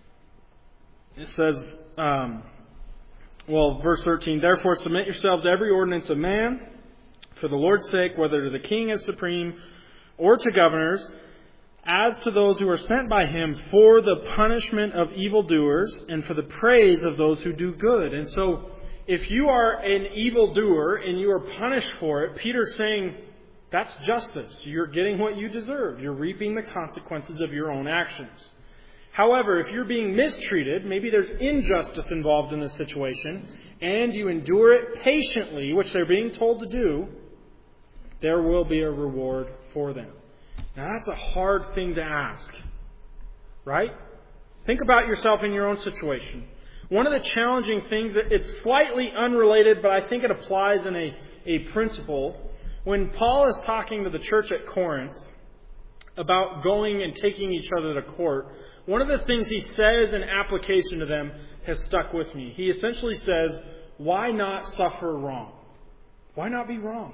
It says, um, well, verse thirteen, therefore submit yourselves to every ordinance of man for the Lord's sake, whether to the king as supreme or to governors, as to those who are sent by him for the punishment of evildoers and for the praise of those who do good. And so if you are an evildoer and you are punished for it, Peter's saying, that's justice. You're getting what you deserve. You're reaping the consequences of your own actions. However, if you're being mistreated, maybe there's injustice involved in this situation, and you endure it patiently, which they're being told to do, there will be a reward for them. Now, that's a hard thing to ask, right? Think about yourself in your own situation. One of the challenging things, it's slightly unrelated, but I think it applies in a, a principle. When Paul is talking to the church at Corinth about going and taking each other to court, one of the things he says in application to them has stuck with me. He essentially says, why not suffer wrong? Why not be wrong?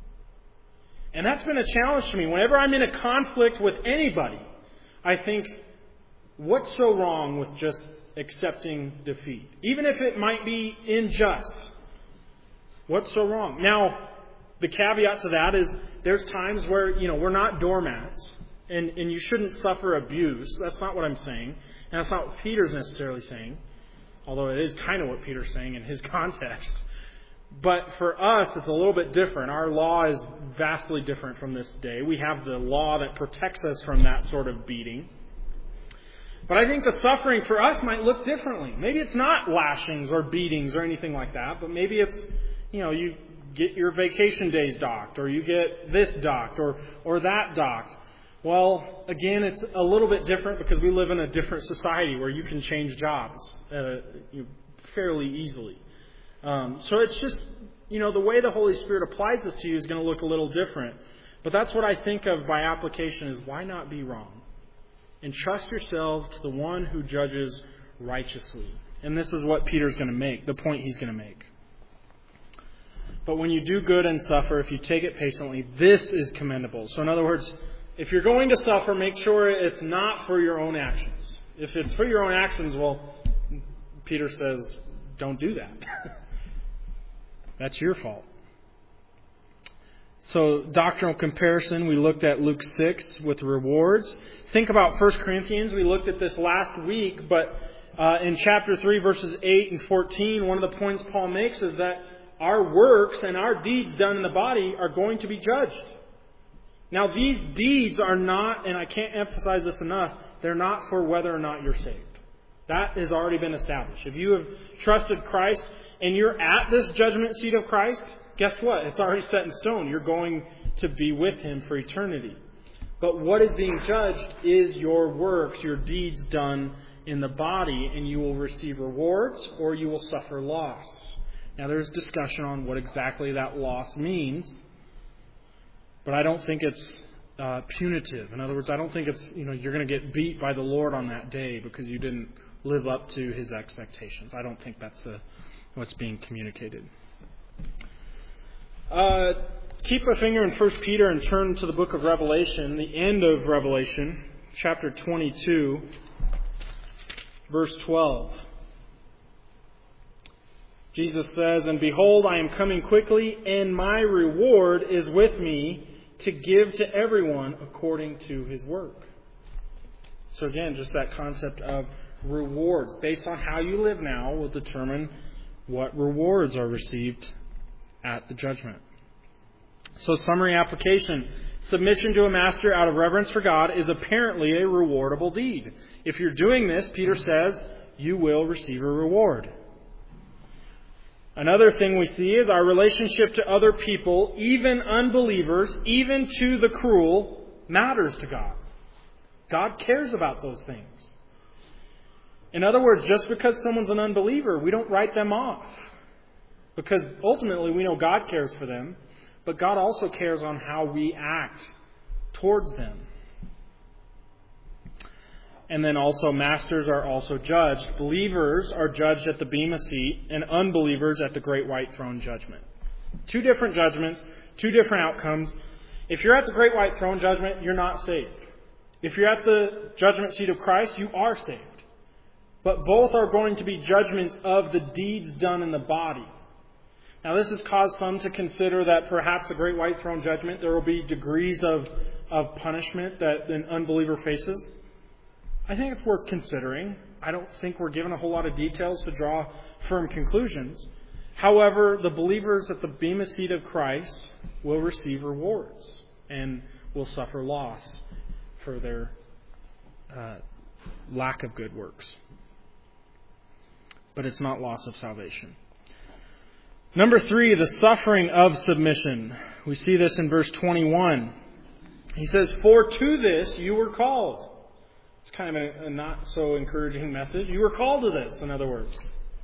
And that's been a challenge to me. Whenever I'm in a conflict with anybody, I think, what's so wrong with just accepting defeat? Even if it might be unjust. What's so wrong? Now, the caveat to that is there's times where, you know, we're not doormats and, and you shouldn't suffer abuse. That's not what I'm saying. And that's not what Peter's necessarily saying. Although it is kind of what Peter's saying in his context. But for us, it's a little bit different. Our law is vastly different from this day. We have the law that protects us from that sort of beating. But I think the suffering for us might look differently. Maybe it's not lashings or beatings or anything like that. But maybe it's, you know, you get your vacation days docked, or you get this docked, or or that docked. Well, again, it's a little bit different because we live in a different society where you can change jobs uh, fairly easily. Um, so it's just, you know, the way the Holy Spirit applies this to you is going to look a little different. But that's what I think of by application is why not be wrong? Entrust yourselves to the one who judges righteously. And this is what Peter's going to make, the point he's going to make. But when you do good and suffer, if you take it patiently, this is commendable. So in other words, if you're going to suffer, make sure it's not for your own actions. If it's for your own actions, well, Peter says, don't do that. That's your fault. So doctrinal comparison, we looked at Luke six with rewards. Think about First Corinthians. We looked at this last week, but uh, in chapter three, verses eight and fourteen, one of the points Paul makes is that our works and our deeds done in the body are going to be judged. Now, these deeds are not, and I can't emphasize this enough, they're not for whether or not you're saved. That has already been established. If you have trusted Christ and you're at this judgment seat of Christ, guess what? It's already set in stone. You're going to be with Him for eternity. But what is being judged is your works, your deeds done in the body, and you will receive rewards or you will suffer loss. Now there's discussion on what exactly that loss means, but I don't think it's uh, punitive. In other words, I don't think it's, you know, you're going to get beat by the Lord on that day because you didn't live up to His expectations. I don't think that's the, what's being communicated. Uh, keep a finger in First Peter and turn to the book of Revelation, the end of Revelation, chapter twenty-two, verse twelve. Jesus says, "And behold, I am coming quickly, and my reward is with me to give to everyone according to his work." So again, just that concept of rewards. Based on how you live now will determine what rewards are received at the judgment. So summary application. Submission to a master out of reverence for God is apparently a rewardable deed. If you're doing this, Peter says, you will receive a reward. Another thing we see is our relationship to other people, even unbelievers, even to the cruel, matters to God. God cares about those things. In other words, just because someone's an unbeliever, we don't write them off. Because ultimately we know God cares for them, but God also cares on how we act towards them. And then also masters are also judged. Believers are judged at the Bema seat and unbelievers at the great white throne judgment. Two different judgments, two different outcomes. If you're at the great white throne judgment, you're not saved. If you're at the judgment seat of Christ, you are saved. But both are going to be judgments of the deeds done in the body. Now this has caused some to consider that perhaps the great white throne judgment, there will be degrees of, of punishment that an unbeliever faces. I think it's worth considering. I don't think we're given a whole lot of details to draw firm conclusions. However, the believers at the Bema seat of Christ will receive rewards and will suffer loss for their uh, lack of good works. But it's not loss of salvation. Number three, the suffering of submission. We see this in verse twenty-one. He says, "For to this you were called." It's kind of a, a not so encouraging message. You were called to this, in other words.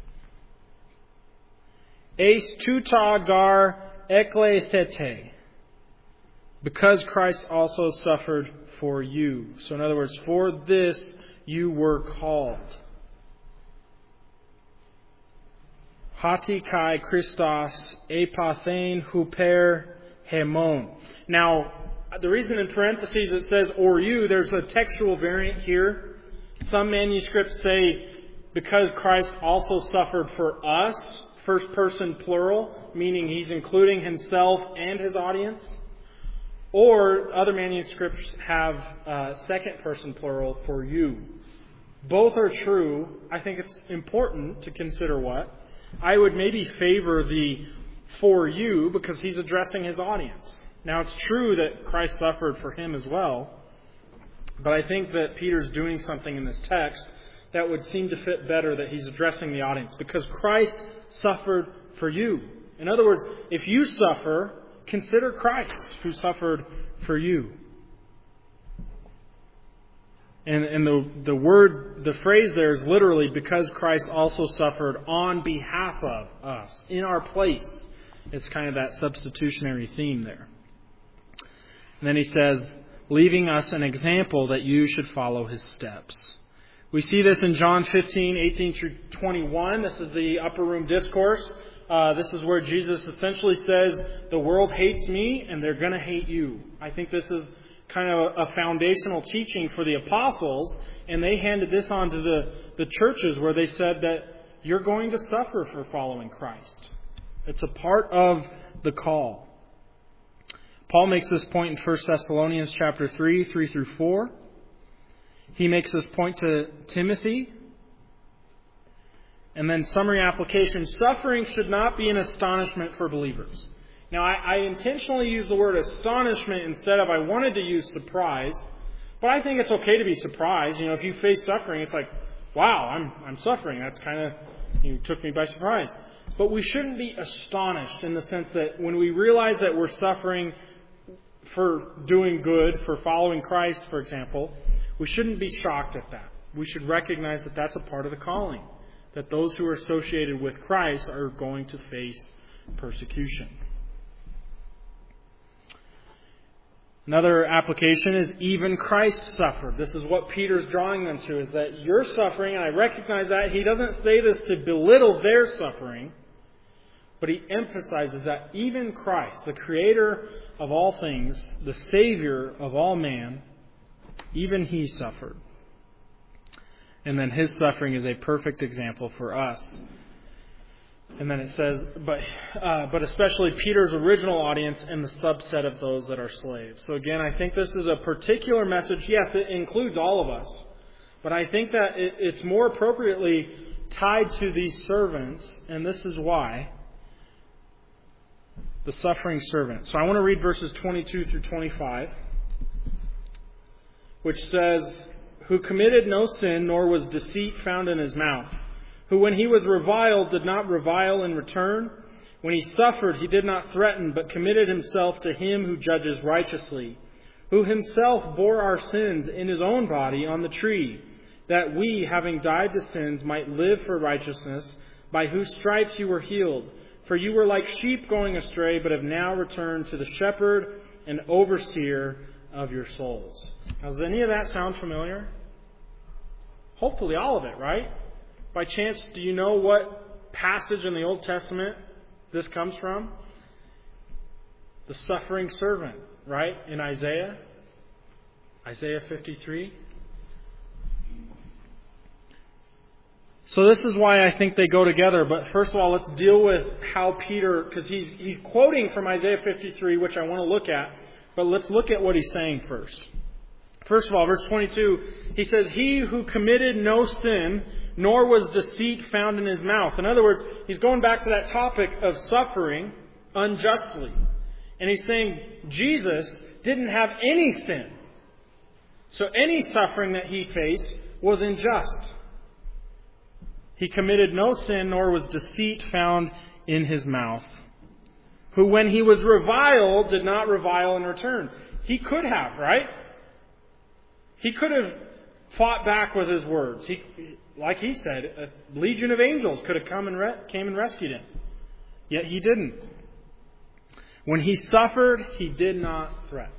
Eis tuta gar ekleithete. Because Christ also suffered for you. So in other words, for this you were called. Hati kai Christos epathen huper hemon. Now, the reason in parentheses it says or you, there's a textual variant here. Some manuscripts say because Christ also suffered for us, first person plural, meaning he's including himself and his audience. Or other manuscripts have uh, second person plural for you. Both are true. I think it's important to consider what. I would maybe favor the for you because he's addressing his audience. Now, it's true that Christ suffered for him as well, but I think that Peter's doing something in this text that would seem to fit better that he's addressing the audience because Christ suffered for you. In other words, if you suffer, consider Christ who suffered for you. And, and the, the word, the phrase there is literally because Christ also suffered on behalf of us, in our place. It's kind of that substitutionary theme there. And then he says, leaving us an example that you should follow his steps. We see this in John fifteen, eighteen through twenty-one. This is the upper room discourse. Uh, this is where Jesus essentially says, the world hates me and they're going to hate you. I think this is kind of a foundational teaching for the apostles, and they handed this on to the, the churches where they said that you're going to suffer for following Christ. It's a part of the call. Paul makes this point in First Thessalonians chapter three, three through four. He makes this point to Timothy. And then summary application. Suffering should not be an astonishment for believers. Now, I, I intentionally use the word astonishment instead of I wanted to use surprise. But I think it's okay to be surprised. You know, if you face suffering, it's like, wow, I'm I'm suffering. That's kind of, you know, took me by surprise. But we shouldn't be astonished in the sense that when we realize that we're suffering for doing good, for following Christ, for example, we shouldn't be shocked at that. We should recognize that that's a part of the calling, that those who are associated with Christ are going to face persecution. Another application is even Christ suffered. This is what Peter's drawing them to, is that you're suffering, and I recognize that. He doesn't say this to belittle their suffering, but he emphasizes that even Christ, the creator of all things, the Savior of all man, even he suffered. And then his suffering is a perfect example for us. And then it says, but uh, but especially Peter's original audience and the subset of those that are slaves. So again, I think this is a particular message. Yes, it includes all of us. But I think that it, it's more appropriately tied to these servants. And this is why. The suffering servant. So I want to read verses twenty-two through twenty-five. Which says, who committed no sin, nor was deceit found in his mouth. Who when he was reviled did not revile in return. When he suffered he did not threaten, but committed himself to him who judges righteously. Who himself bore our sins in his own body on the tree, that we, having died to sins, might live for righteousness, by whose stripes you were healed. For you were like sheep going astray, but have now returned to the shepherd and overseer of your souls. Now, does any of that sound familiar? Hopefully all of it, right? By chance, do you know what passage in the Old Testament this comes from? The suffering servant, right? In Isaiah. Isaiah fifty-three. So this is why I think they go together. But first of all, let's deal with how Peter, because he's, he's quoting from Isaiah fifty-three, which I want to look at. But let's look at what he's saying first. First of all, verse twenty-two, he says, he who committed no sin, nor was deceit found in his mouth. In other words, he's going back to that topic of suffering unjustly. And he's saying Jesus didn't have any sin. So any suffering that he faced was unjust. He committed no sin, nor was deceit found in his mouth. Who when he was reviled did not revile in return. He could have, right? He could have fought back with his words. He, like he said, a legion of angels could have come and re- came and rescued him. Yet he didn't. When he suffered, he did not threaten,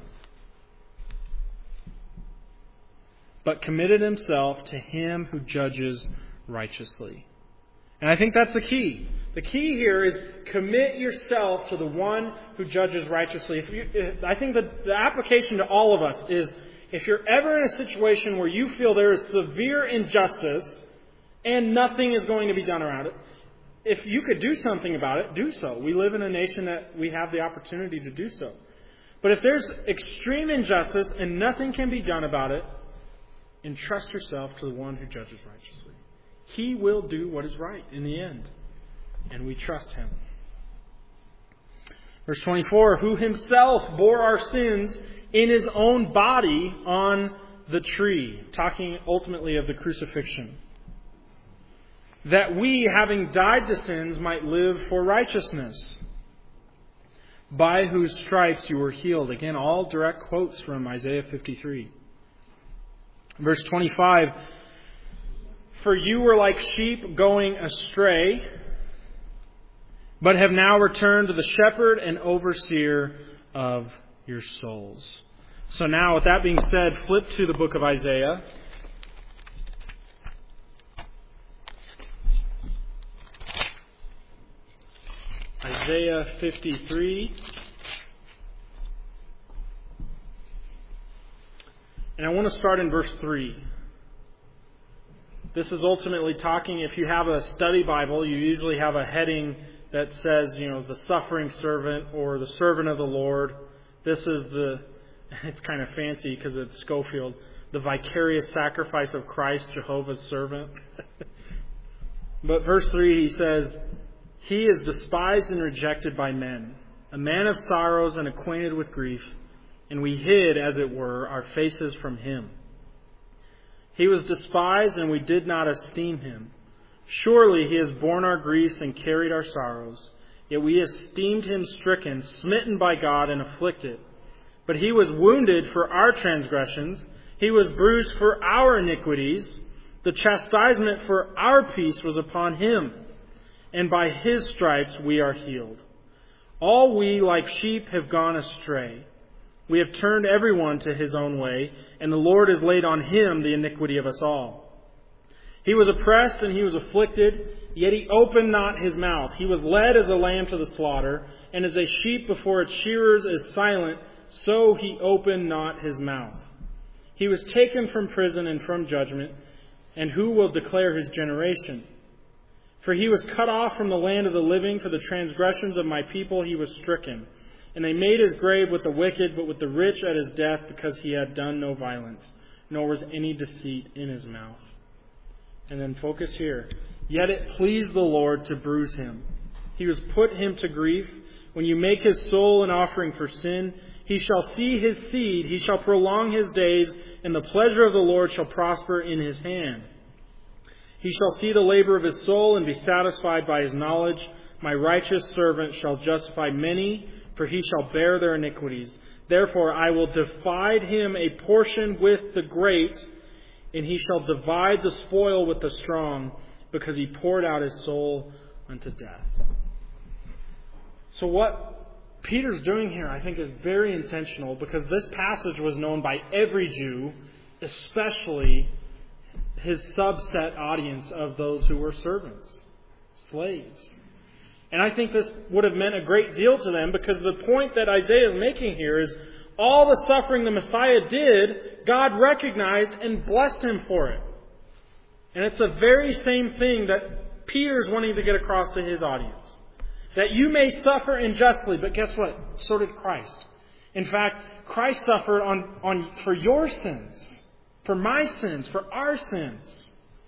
but committed himself to him who judges righteously. And I think that's the key. The key here is commit yourself to the one who judges righteously. If you, if, I think that the application to all of us is, if you're ever in a situation where you feel there is severe injustice and nothing is going to be done around it, if you could do something about it, do so. We live in a nation that we have the opportunity to do so. But if there's extreme injustice and nothing can be done about it, entrust yourself to the one who judges righteously. He will do what is right in the end. And we trust him. Verse twenty-four, who himself bore our sins in his own body on the tree. Talking ultimately of the crucifixion. That we, having died to sins, might live for righteousness. By whose stripes you were healed. Again, all direct quotes from Isaiah fifty-three. Verse twenty-five, for you were like sheep going astray, but have now returned to the shepherd and overseer of your souls. So now, with that being said, flip to the book of Isaiah. Isaiah fifty-three. And I want to start in verse three. This is ultimately talking, if you have a study Bible, you usually have a heading that says, you know, the suffering servant or the servant of the Lord. This is the, it's kind of fancy because it's Schofield, the vicarious sacrifice of Christ, Jehovah's servant. But verse three, he says, he is despised and rejected by men, a man of sorrows and acquainted with grief, and we hid, as it were, our faces from him. He was despised, and we did not esteem him. Surely he has borne our griefs and carried our sorrows. Yet we esteemed him stricken, smitten by God, and afflicted. But he was wounded for our transgressions. He was bruised for our iniquities. The chastisement for our peace was upon him, and by his stripes we are healed. All we, like sheep, have gone astray. We have turned everyone to his own way, and the Lord has laid on him the iniquity of us all. He was oppressed and he was afflicted, yet he opened not his mouth. He was led as a lamb to the slaughter, and as a sheep before its shearers is silent, so he opened not his mouth. He was taken from prison and from judgment, and who will declare his generation? For he was cut off from the land of the living. For the transgressions of my people he was stricken. And they made his grave with the wicked, but with the rich at his death, because he had done no violence, nor was any deceit in his mouth. And then focus here. Yet it pleased the Lord to bruise him. He was put him to grief. When you make his soul an offering for sin, he shall see his seed, he shall prolong his days, and the pleasure of the Lord shall prosper in his hand. He shall see the labor of his soul and be satisfied by his knowledge. My righteous servant shall justify many, for he shall bear their iniquities. Therefore I will divide him a portion with the great, and he shall divide the spoil with the strong, because he poured out his soul unto death. So what Peter's doing here, I think, is very intentional, because this passage was known by every Jew, especially his subset audience of those who were servants, slaves. And I think this would have meant a great deal to them, because the point that Isaiah is making here is all the suffering the Messiah did, God recognized and blessed him for it. And it's the very same thing that Peter's wanting to get across to his audience. That you may suffer unjustly, but guess what? So did Christ. In fact, Christ suffered on, on for your sins, for my sins, for our sins.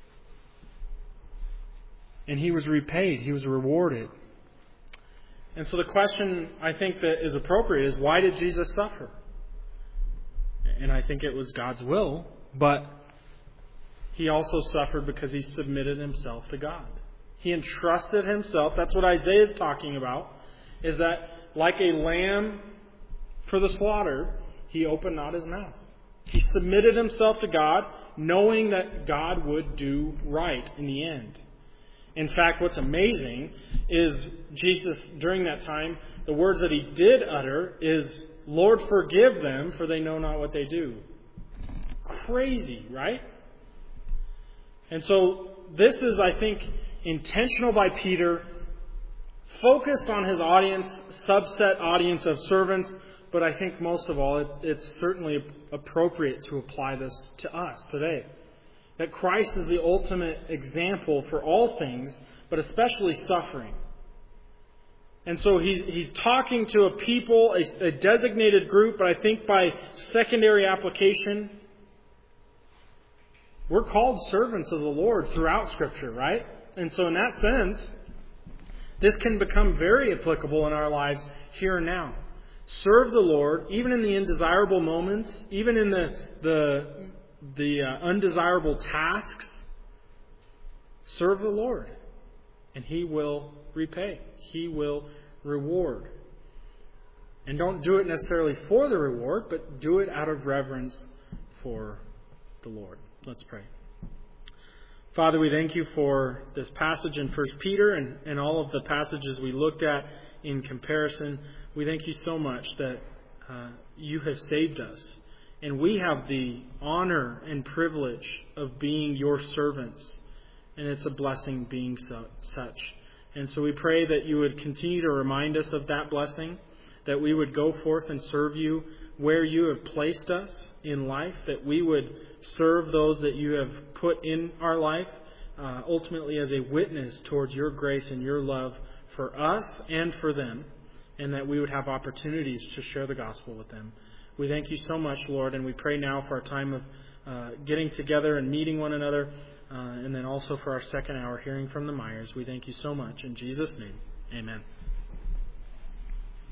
And he was repaid. He was rewarded. And so the question I think that is appropriate is, why did Jesus suffer? And I think it was God's will, but he also suffered because he submitted himself to God. He entrusted himself. That's what Isaiah is talking about, is that like a lamb for the slaughter, he opened not his mouth. He submitted himself to God, knowing that God would do right in the end. In fact, what's amazing is Jesus, during that time, the words that he did utter is, Lord, forgive them, for they know not what they do. Crazy, right? And so this is, I think, intentional by Peter, focused on his audience, subset audience of servants, but I think most of all, it's, it's certainly appropriate to apply this to us today. That Christ is the ultimate example for all things, but especially suffering. And so he's he's talking to a people, a, a designated group, but I think by secondary application, we're called servants of the Lord throughout Scripture, right? And so in that sense, this can become very applicable in our lives here and now. Serve the Lord, even in the undesirable moments, even in the the, the uh, undesirable tasks. Serve the Lord, and He will repay. He will reward. And don't do it necessarily for the reward, but do it out of reverence for the Lord. Let's pray. Father, we thank you for this passage in First Peter and, and all of the passages we looked at in comparison. We thank you so much that uh, you have saved us. And we have the honor and privilege of being your servants. And it's a blessing being so, such. And so we pray that you would continue to remind us of that blessing, that we would go forth and serve you where you have placed us in life, that we would serve those that you have put in our life, uh, ultimately as a witness towards your grace and your love for us and for them, and that we would have opportunities to share the gospel with them. We thank you so much, Lord, and we pray now for our time of uh, getting together and meeting one another, uh, and then also for our second hour hearing from the Myers. We thank you so much. In Jesus' name, amen.